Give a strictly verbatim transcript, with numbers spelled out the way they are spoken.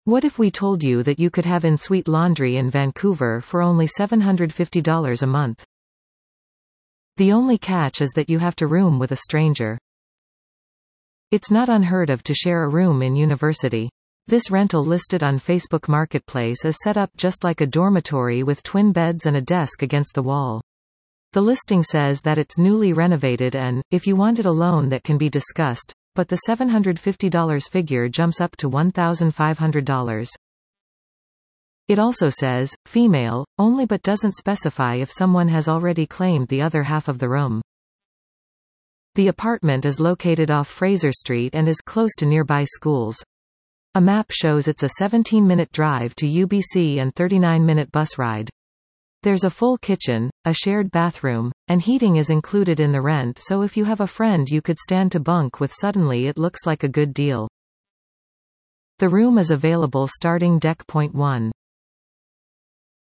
What if we told you that you could have in-suite laundry in Vancouver for only seven hundred fifty dollars a month? The only catch is that you have to room with a stranger. It's not unheard of to share a room in university. This rental listed on Facebook Marketplace is set up just like a dormitory with twin beds and a desk against the wall. The listing says that it's newly renovated and, if you want it alone, that can be discussed, but the seven hundred fifty dollars figure jumps up to one thousand five hundred dollars. It also says, female, only, but doesn't specify if someone has already claimed the other half of the room. The apartment is located off Fraser Street and is close to nearby schools. A map shows it's a seventeen minute drive to U B C and thirty-nine minute bus ride. There's a full kitchen, a shared bathroom, and heating is included in the rent, so if you have a friend you could stand to bunk with, suddenly it looks like a good deal. The room is available starting deck point one.